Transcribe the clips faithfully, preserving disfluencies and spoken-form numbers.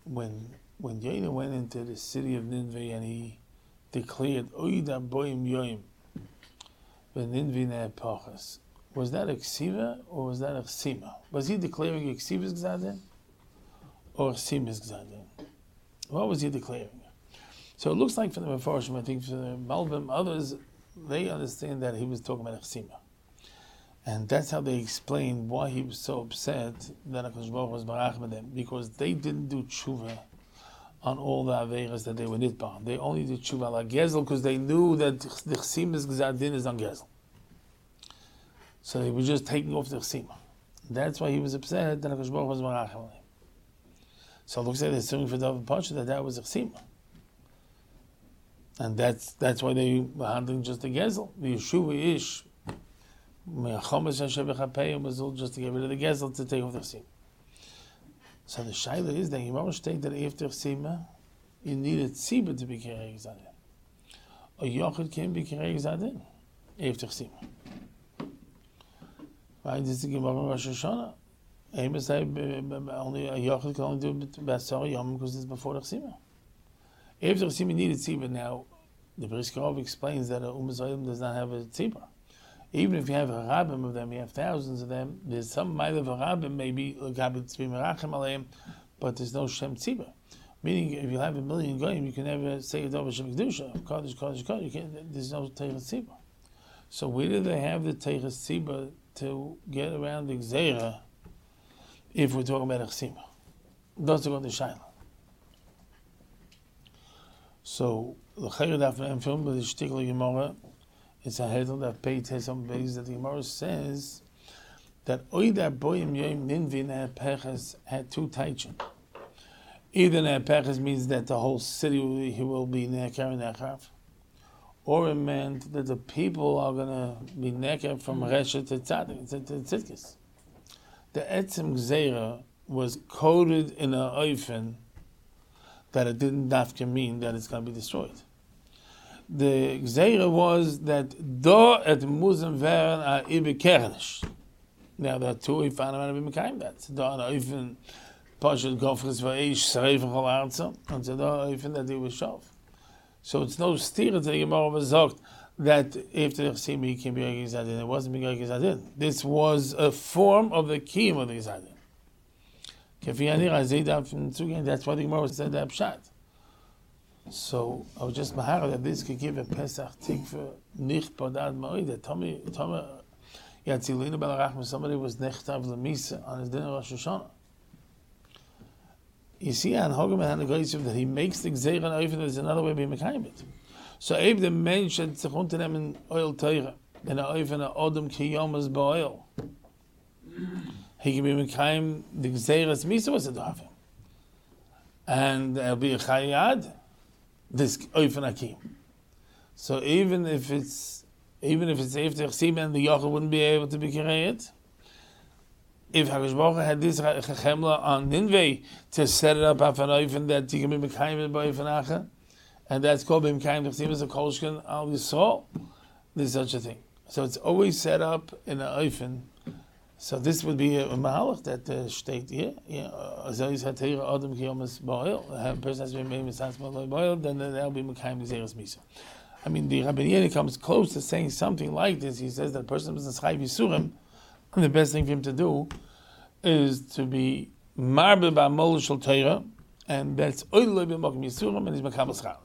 when when Yonah went into the city of Nineveh and he declared, Oida boim yoim, v'ninveh ne'epachas, was that a ksiva or was that a chsima? Was he declaring a ksiva's gzadin or chsima's gzadin? What was he declaring? So it looks like for the Mefarshim, I think for the Malbim, others, they understand that he was talking about a chsima. And that's how they explain why he was so upset that HaKadosh Baruch Hu was barach with them, because they didn't do tshuva on all the averas that they were nitba. They only did tshuva on Gezel because they knew that the chsima's gzadin is on Gezel. So they were just taking off the chsima. That's why he was upset that HaKadosh Baruch Hu was barach with him. So it looks like they're assuming for David Pasha that that was a chsima. And that's that's why they were handling just the Gezel. The Yeshua Ish, was all just to get rid of the Gezel to take off the chsima. So the shaila is that you must take that after chsima, you need a tzibah to be kirei gzadin. A yochid can be kirei gzadin after chsima. Right? This is the Gemara Rosh Hashanah. Amos say only a yochid can only do it b'asar yom because it's before the chsima. After chsima, you need a tzibah. Now, the Briskerov explains that a ummah zolim does not have a tzibah. Even if you have a rabbim of them, you have thousands of them, there's some might of a rabbim, maybe, but there's no Shem Tzibah. Meaning, if you have a million goyim, you can never say it over Shem Kedusha, Kodesh, Kodesh, Kodesh, you can't, there's no Teichas Tzibah. So where do they have the Teichas Tzibah to get around the Gzeira if we're talking about a Chsima? That's going to Shaila. So, the Chayradaf and film, but the Shtikla Gemara, it's a headle that Pei Tesam Beis that the Gemara says that Oida Boyim Yom Ninveh Ne'epechas had two taichin. Either Ne'epechas means that the whole city he will be Ne'ekar and Ne'echav, or it meant that the people are going to be Ne'ekar from Resha to Tzadik, to Tzidkis. The Etzem Gzeira was coded in a oifen that it didn't dafka mean that it's going to be destroyed. The Gzeira was that do et muzim veren a ibe kernish. Now there are two if I don't be mekayim that. Do an oifen pashut gofres v'eish sereif chol arza, and so do oifen that he was shov. So it's no steer to the Gemara was sagt that after the chsima he can be a gizadin. It wasn't being a gizadin. This was a form of the kiyum of the gizadin. That's why the Gemara said that pshat. So I was just mahara that this could give a Pesach tikva nicht podad ma'oida. Tommy, Tommy, Yatzilina Balarachma, somebody was nechtav lemisa on his dinner Rosh Hashanah. You see, on Hogam and Hanagoyim that he makes the gzeira and oifen. There's another way of being mekayim it. So if the mensch had zechunten them in oil teira and a oifen a odom kiyomas ba'oil, he can be mekayim the gzeiras misa was a dafim, and there'll be a chayad. This oifen akim. So even if it's even if it's after chsima and the yochel wouldn't be able to be kireyed, if HaKadosh Baruch Hu had this chemla on Ninveh to set it up af an oifen that you can be mekayim by oifen acha, and that's called be mekayim the chsima as a kolshkin al yisrael, there's such a thing. So it's always set up in an oifen. So this would be a, a mahalach that the uh, state here. Yeah, Azayis Hatira Adam Kiyomas Boil. A person has been made Misas Boil, then that'll be Mekayim Gzeras Misa. I mean, the Rabbi Yeni comes close to saying something like this. He says that a person is Chayv Yisurim, and the best thing for him to do is to be Marbe Ba'amol Shel Torah, and that's Oiloi B'Mokim Yisurim, and he's Mekabel Schalit.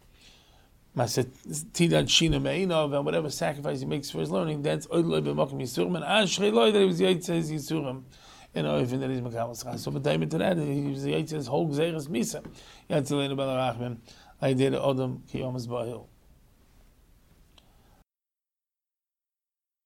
Tidad Shina Me'inov, and whatever sacrifice he makes for his learning, that's Oiloi B'Mokim Yisurim, and Ashrei Loi that he was Yitzhak Yisurim, and Oivin that he's Mekabel Schalit. So, but time to that, he was Yitzhak's whole Gzeras Misa. Yatzilenu Balarachim, I did Odom Kiyomas Ba'il.